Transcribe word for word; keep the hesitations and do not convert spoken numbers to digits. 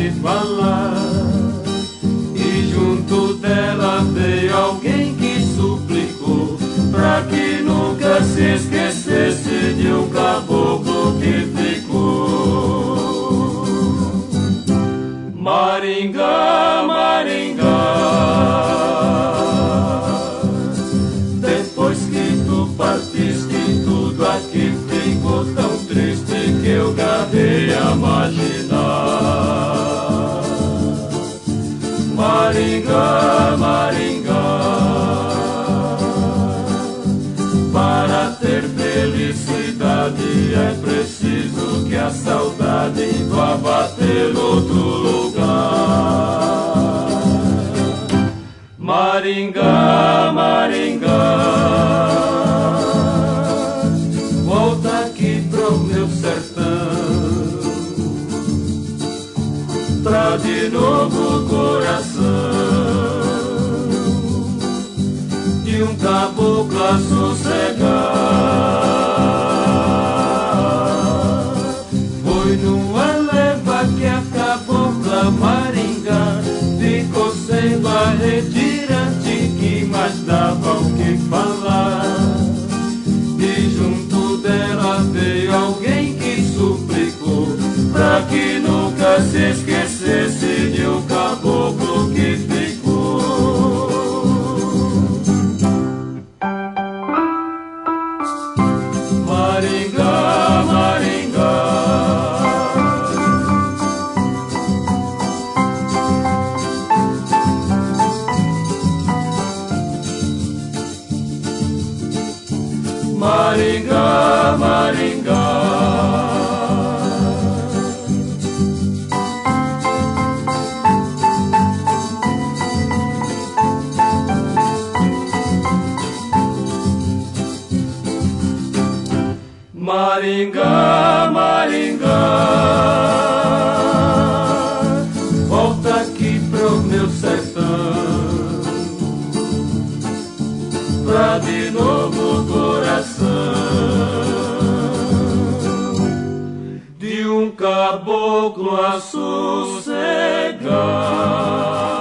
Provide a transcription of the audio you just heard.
que falar. E junto dela veio alguém que suplicou pra que nunca se esquecesse de um caboclo que ficou. Maringá, Maringá, depois que tu partiste, tudo aqui ficou tão triste que eu garrei a imaginar. Maringá, Maringá, para ter felicidade é preciso que a saudade vá bater outro lugar. Maringá, Maringá, volta aqui pro meu sertão, pra de novo o coração de um caboclo a sossegar. Foi numa leva que a cabocla Maringá ficou sem barretirante, que mais dava o que falar. E junto dela veio alguém que suplicou pra que nunca se esquecesse de um caboclo que ficou. Maringá, Maringá, Maringá, Maringá, Maringá, Maringá, volta aqui pro meu sertão, pra de novo o coração de um caboclo a sossegar.